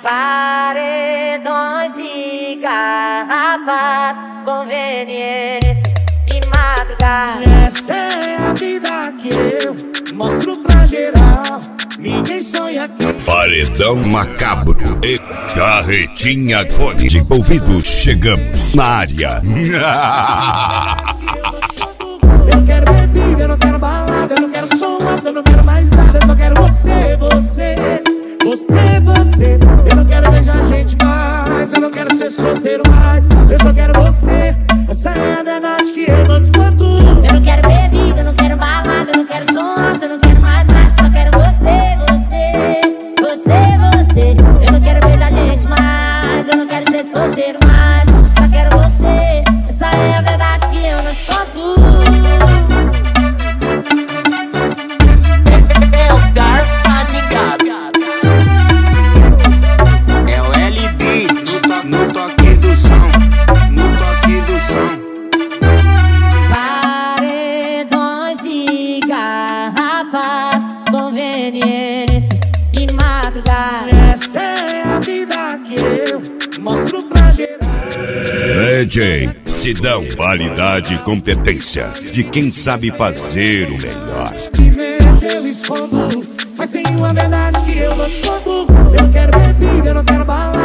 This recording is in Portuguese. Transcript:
Paredões e garrafas convenientes de madrugada. Essa é a vida que eu mostro pra geral. Ninguém sonha aqui. Paredão macabro e carretinha fone de ouvido. Chegamos na área. Eu não quero bebida, eu não quero balada, eu não quero som alto, eu não quero mais nada. Eu só quero você, você, você, você. Eu não quero beijar gente mais, eu não quero ser solteiro mais. Eu só quero você, essa é a verdade que eu não te conto. Eu não quero bebida, eu não quero balada, eu não quero som alto, eu não quero mais nada. Só quero você, você, você, você. Eu não quero beijar gente mais, eu não quero ser solteiro mais. Só quero você, essa é a verdade que eu não te conto. É o LB no toque do som, no toque do som. Paredões e garrafas convenientes de madrugada. Essa é a vida que eu mostro pra geral. DJ Sidão, qualidade e competência de quem sabe fazer o melhor. Eu escondo, mas tem uma verdade que eu não te conto. Eu não quero bebida, eu não quero balada.